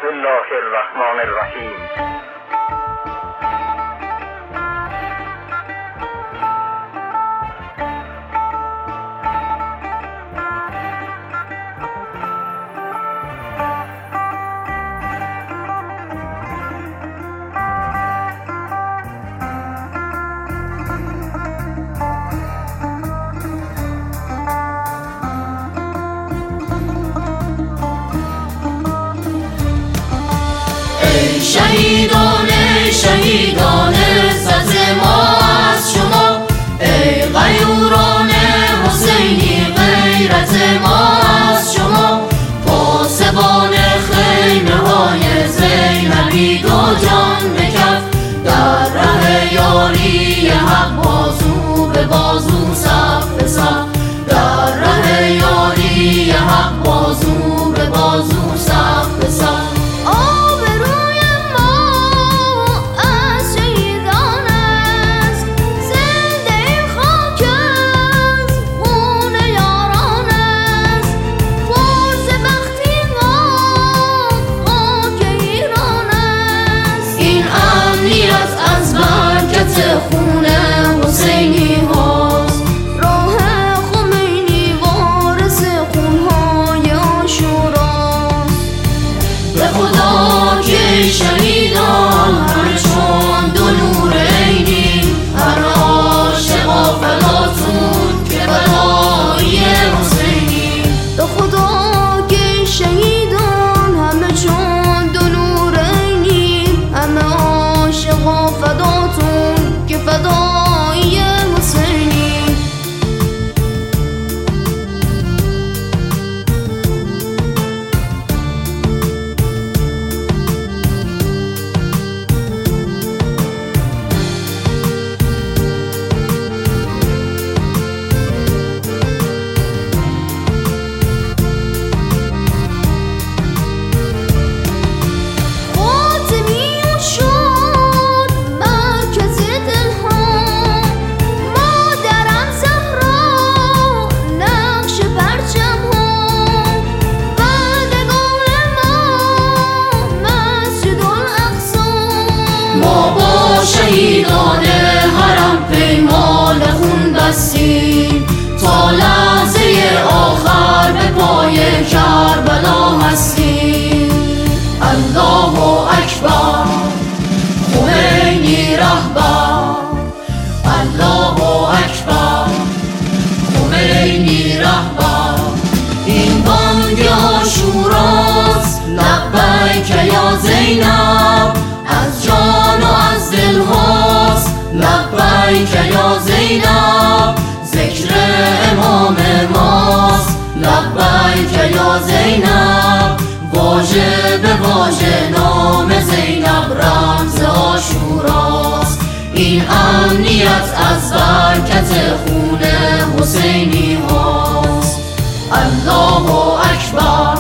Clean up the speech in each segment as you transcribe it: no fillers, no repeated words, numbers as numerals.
بسم الله الرحمن الرحیم. شهیدان شهیدان عزت ما از شما، ای غیوران حسینی غیرت ما از شما، پاسبان خیمه های زینبی دو جان به کف، در ره یاری حق بازو به بازو صف به صف، در ره یاری حق بازو به بازو صف به صف. خون حسینی هاست، راه خمینی وارث خونهای عاشوراست. به خدا که شهیدان همه چون دو نور عینی، هر عاشقا فداتون که فدایی حسینی. به خدا که شهیدان همه چون دو نور عینی، همه عاشقا فداتون که فدایی حسینی. شهیدان حرم پیمان خون بستیم، تا لحظه آخر به پای کربلا هستیم. الله اکبر خمینی رهبر، الله اکبر خمینی رهبر. این بانگ عاشوراست، لبیک یا زینب، از جان و از دل هاست، لبیک یا زینب. ذکر امام ماست، لبیک یا زینب. واژه به واژه نام زینب رمز عاشوراست. این امنیت از برکت خون حسینی هاست. الله اکبر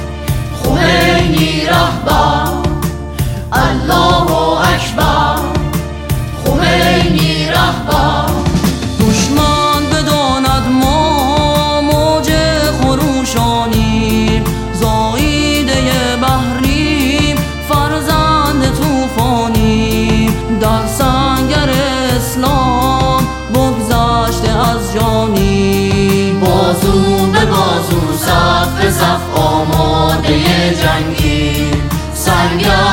خمینی رهبر، الله اکبر خمینی رهبر. دشمن بداند ما موج خروشانیم، زاییده بحریم فرزند طوفانیم. در سنگر اسلام بگذشته از جانیم، بازو به بازو صف به صف آماده جنگیم. سنگر